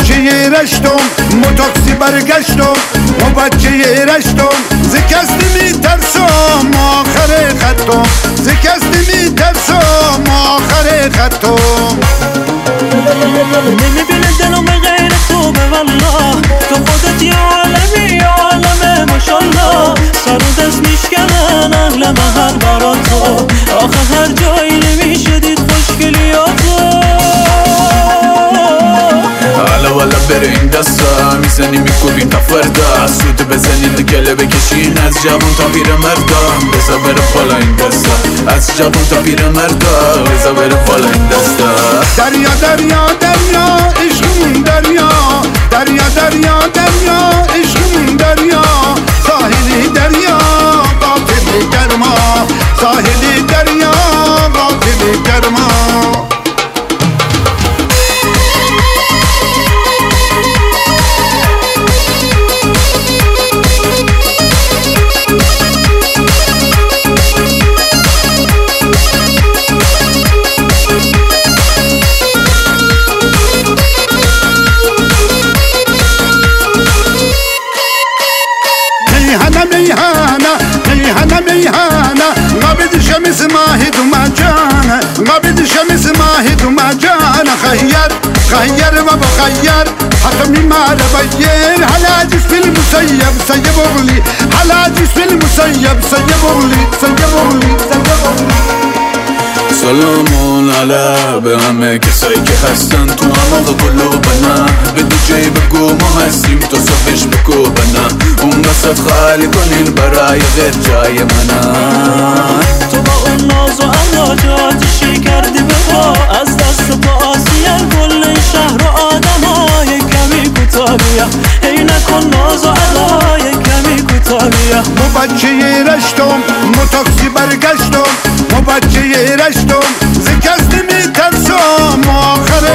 بچه رشتم موتاکسی برگشتم ما بچه رشتم ز کس نمیترسم آخر خطم ز کس نمیترسم آخر خطم نمیبینه دلم غیر تو به والله تو خودت یه عالمی یه عالمه ماشالله سر و دست میشکنن اهل محل برا تو آخه هر جایی نمیشه دید خوشگلیاتو حالا والا بره این دستا میزنی میکوبیم تا فردا سود بزنید گله بکشین از جوان تا پیر مردا بزا بره بالا این دستا از جوان تا پیر مردا بزا بره بالا این دستا دریا دریا دریا عشقمون دریا دریا دریا دریا عشقمون دریا ساحلی دریا قاتل گرما ساحلی دریا قاتل گرما ميهانة غابد شمس ماهد ومجانة غابد شمس ماهد ومجانة خير وبخير حكمي ما بغير على جسم المسيب سيب اغلي على جسم المسيب سيب اغلي سلامون علی به همه کسایی که هستن تو عماق قلوبنا به دیجی بگو ما هستیم تو صبحش بگو بنا اون وسط خالی کنین برای غیر جای منن تو با اون ناز و امواجاتشی کردی به پا از دست پا آسیل کل این شهر و آدم های کمی کوتاهیه ای نکن ناز و ادای کمی کوتاهیه ما بچه رشتم موتاکسی برگشتم ما بچه رشتم ز کس نمیترسم آخر